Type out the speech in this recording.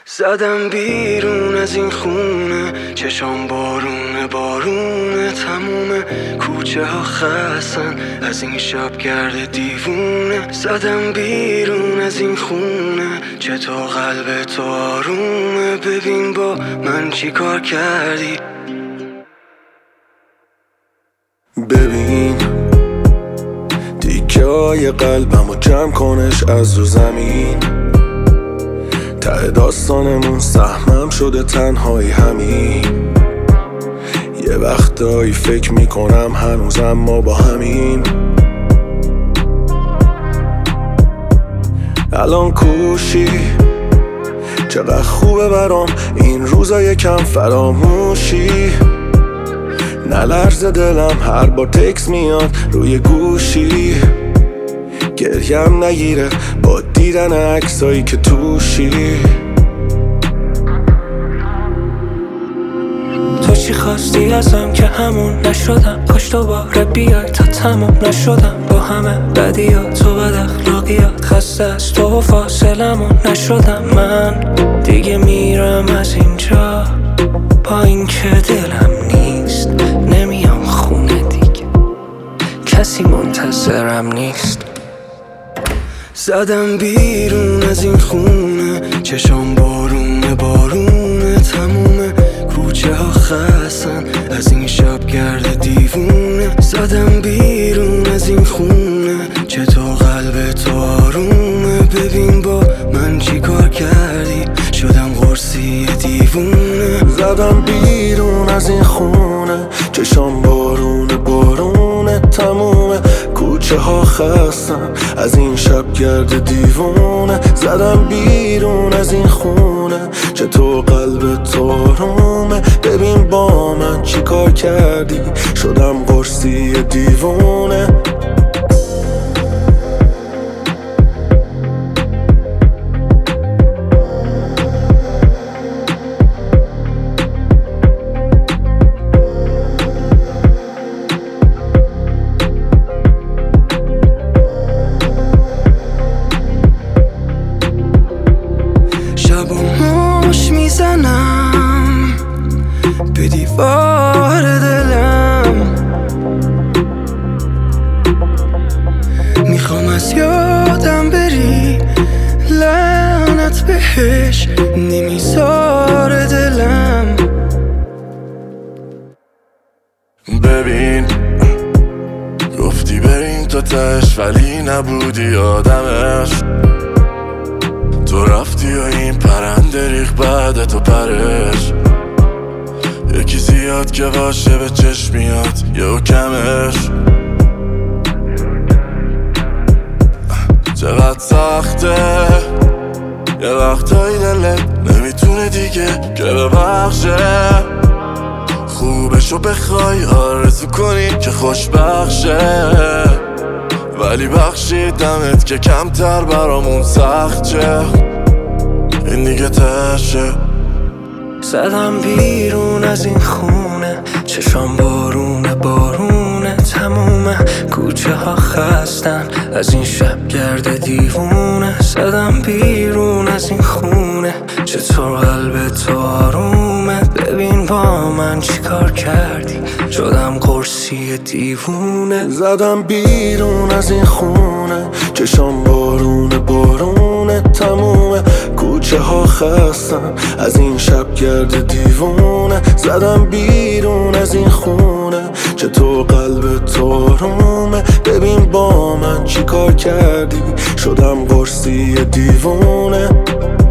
زدم بیرون از این خونه، چشام بارونه بارونه، تموم کوچه ها خستن از این شب گرد دیوونه. زدم بیرون از این خونه، چطور قلب تو آرومه، ببین با من چی کار کردی. ببین تیکه های قلبمو جمع کنش از رو زمین، ته داستانمون سهمم شده تنهایی همین. یه وقتایی فکر میکنم هنوزم ما با همین. الان کوشی چقدر خوبه برام این روزا یکم فراموشی. نلرز دلم هر بار تکس میاد روی گوشی، گریم نگیره با دیدن عکسایی که توشی. تو چی خواستی ازم که همون نشدم، کاش دوباره بیای تا تموم نشدم با همه بدیات تو بد اخلاقیات. خسته از تو و فاصلمون نشدم من دیگه، میرم از اینجا با این که دلم نیست. نمیام خونه دیگه، کسی منتظرم نیست. زدم بیرون از این خونه، چشام بارونه بارونه، تموم کوچه ها خستن از این شب گرد دیوونه. زدم بیرون از این خونه، چطور قلب تو آرومه، ببین با من چی کار کردی، شدم قرصی دیوونه. زدم بیرون از این خونه، چشام بارونه بارونه، تموم کوچه ها خستم از این شب گرد دیوونه. زدم بیرون از این خونه، چطور قلب تو آرومه، ببین با من چی کار کردی، شدم قرصی دیوونه. شباموش میزنم به دیوار دلم، میخوام از یادم بری، لعنت بهش نمیذاره دلم. ببین گفتی بریم تا تهش ولی نبودی آدمش، تو رفتی و این پرنده ریخ بعد تو پرش. یکی زیاد که باشه به چشم میاد یه کمش. چقدر سخته یه وقتایی دلت نمیتونه دیگه که ببخشه، خوبشو بخوای آرزو کنی که خوشبخشه، ولی بخشیدمت که کمتر برامون سخت چه، این دیگه تشه. زدم بیرون از این خونه، چشام بارونه بارونه، تموم کوچه ها خستن از این شب گرد دیوونه. زدم بیرون از این خونه، چطور قلب تو آرومه، ببین با من چی کار کردی، شدم قرصی دیوونه. زدم بیرون از این خونه، چشام بارونه بارونه، تموم کوچه ها خستن از این شب گرد دیوونه. زدم بیرون از این خونه، چطور قلب تو آرومه، ببین با من چی کار کردی، شدم قرصی دیوونه.